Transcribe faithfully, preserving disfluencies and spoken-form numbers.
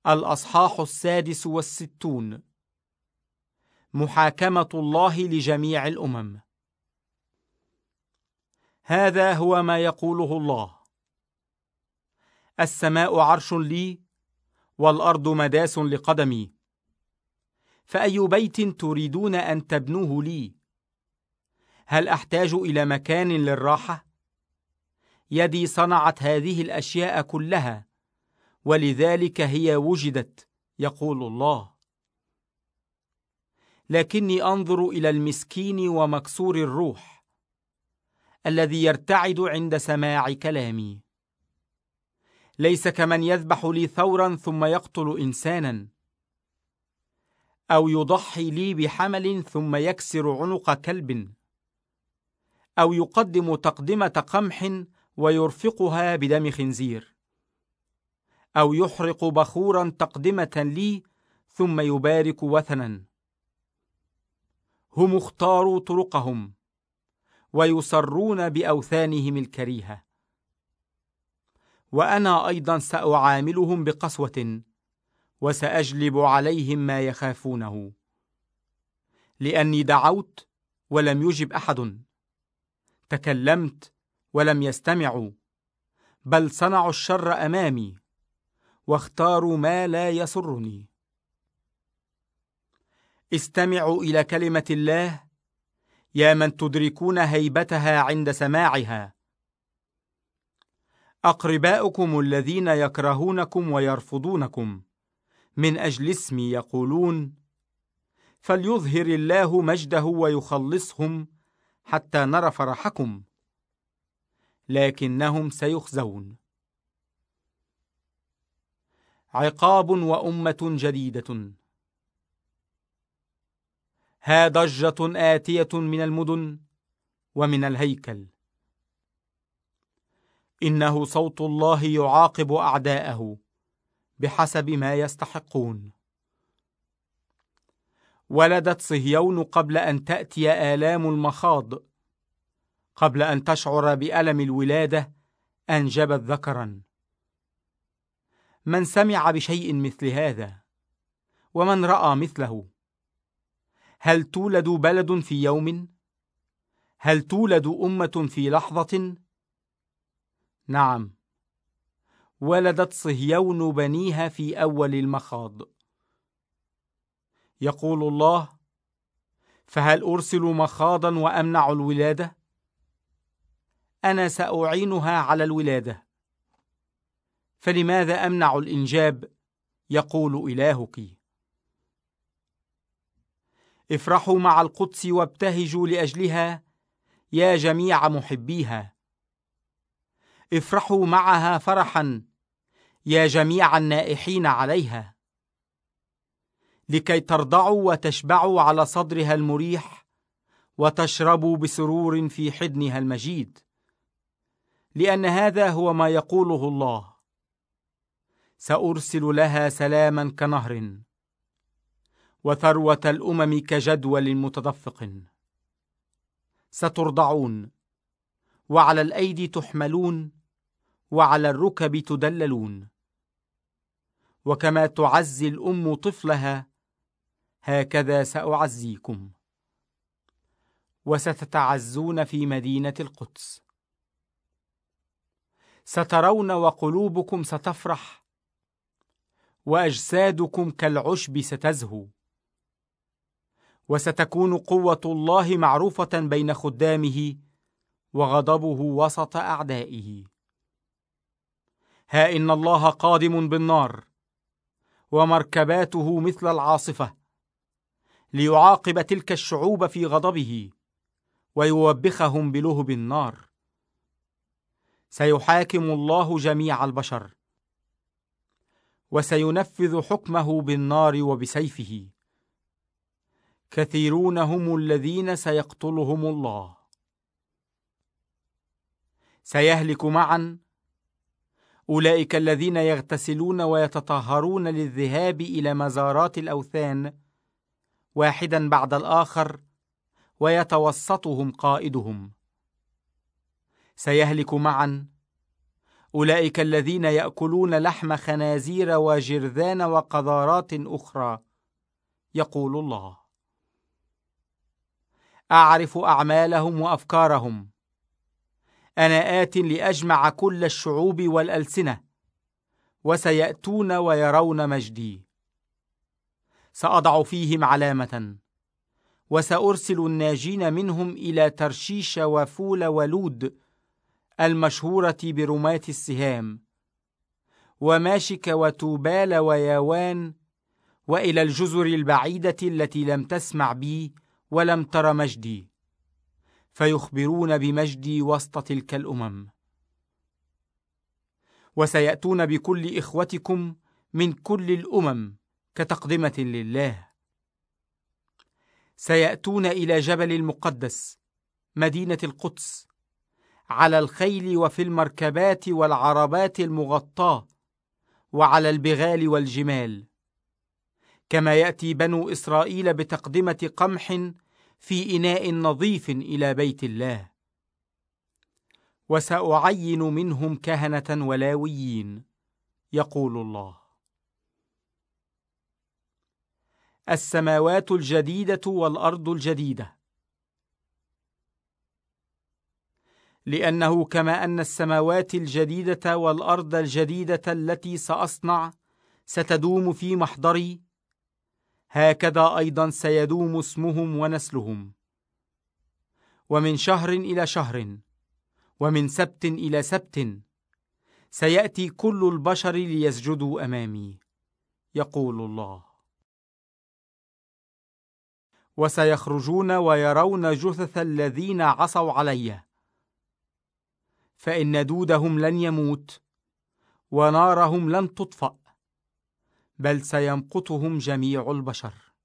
الأصحاح السادس والستون. محاكمة الله لجميع الأمم. هذا هو ما يقوله الله: السماء عرش لي، والأرض مداس لقدمي، فأي بيت تريدون أن تبنوه لي؟ هل أحتاج إلى مكان للراحة؟ يدي صنعت هذه الأشياء كلها، ولذلك هي وجدت، يقول الله. لكني أنظر إلى المسكين ومكسور الروح، الذي يرتعد عند سماع كلامي. ليس كمن يذبح لي ثورا ثم يقتل إنسانا، أو يضحي لي بحمل ثم يكسر عنق كلب، أو يقدم تقدمة قمح ويرفقها بدم خنزير، أو يحرق بخورا تقدمة لي ثم يبارك وثنا. هم اختاروا طرقهم ويصرون بأوثانهم الكريهة، وأنا أيضا سأعاملهم بقسوة، وسأجلب عليهم ما يخافونه. لأني دعوت ولم يجب أحد، تكلمت ولم يستمعوا، بل صنعوا الشر أمامي واختاروا ما لا يسرني. استمعوا إلى كلمة الله يا من تدركون هيبتها عند سماعها. أقرباؤكم الذين يكرهونكم ويرفضونكم من أجل اسمي يقولون: فليظهر الله مجده ويخلصهم حتى نرى فرحكم. لكنهم سيخزون. عقاب وأمة جديدة. ها ضجة آتية من المدن ومن الهيكل. إنه صوت الله يعاقب أعداءه بحسب ما يستحقون. ولدت صهيون قبل أن تأتي آلام المخاض، قبل أن تشعر بألم الولادة أنجبت ذكرا. من سمع بشيء مثل هذا؟ ومن رأى مثله؟ هل تولد بلد في يوم؟ هل تولد أمة في لحظة؟ نعم، ولدت صهيون بنيها في أول المخاض. يقول الله: فهل أرسل مخاضا وأمنع الولادة؟ أنا سأعينها على الولادة. فلماذا أمنع الإنجاب؟ يقول إلهك. افرحوا مع القدس وابتهجوا لأجلها يا جميع محبيها. افرحوا معها فرحا يا جميع النائحين عليها، لكي ترضعوا وتشبعوا على صدرها المريح، وتشربوا بسرور في حضنها المجيد. لأن هذا هو ما يقوله الله: سأرسل لها سلاما كنهر، وثروة الأمم كجدول متدفق. سترضعون، وعلى الأيدي تحملون، وعلى الركب تدللون. وكما تعزي الأم طفلها، هكذا سأعزيكم. وستتعزون في مدينة القدس. سترون وقلوبكم ستفرح، وأجسادكم كالعشب ستزهو. وستكون قوة الله معروفة بين خدامه، وغضبه وسط أعدائه. ها إن الله قادم بالنار، ومركباته مثل العاصفة، ليعاقب تلك الشعوب في غضبه، ويوبخهم بلهب النار. سيحاكم الله جميع البشر، وسينفذ حكمه بالنار وبسيفه. كثيرون هم الذين سيقتلهم الله. سيهلك معا أولئك الذين يغتسلون ويتطهرون للذهاب إلى مزارات الأوثان، واحدا بعد الآخر، ويتوسطهم قائدهم. سيهلك معا أولئك الذين يأكلون لحم خنازير وجرذان وقذارات أخرى، يقول الله. أعرف أعمالهم وأفكارهم، أنا آت لأجمع كل الشعوب والألسنة، وسيأتون ويرون مجدي. سأضع فيهم علامة، وسأرسل الناجين منهم إلى ترشيش وفول ولود المشهورة برمات السهام، وماشك وتوبال وياوان، وإلى الجزر البعيدة التي لم تسمع بي ولم تر مجدي، فيخبرون بمجدي وسط تلك الأمم. وسيأتون بكل إخوتكم من كل الأمم كتقدمة لله. سيأتون إلى جبل المقدس، مدينة القدس، على الخيل وفي المركبات والعربات المغطاة، وعلى البغال والجمال، كما يأتي بنو إسرائيل بتقدمة قمح في إناء نظيف إلى بيت الله. وسأعين منهم كهنة ولاويين، يقول الله. السماوات الجديدة والأرض الجديدة، لأنه كما أن السماوات الجديدة والأرض الجديدة التي سأصنع ستدوم في محضري، هكذا أيضا سيدوم اسمهم ونسلهم. ومن شهر إلى شهر، ومن سبت إلى سبت، سيأتي كل البشر ليسجدوا أمامي، يقول الله. وسيخرجون ويرون جثث الذين عصوا علي، فإن دودهم لن يموت ونارهم لن تطفأ، بل سيمقتهم جميع البشر.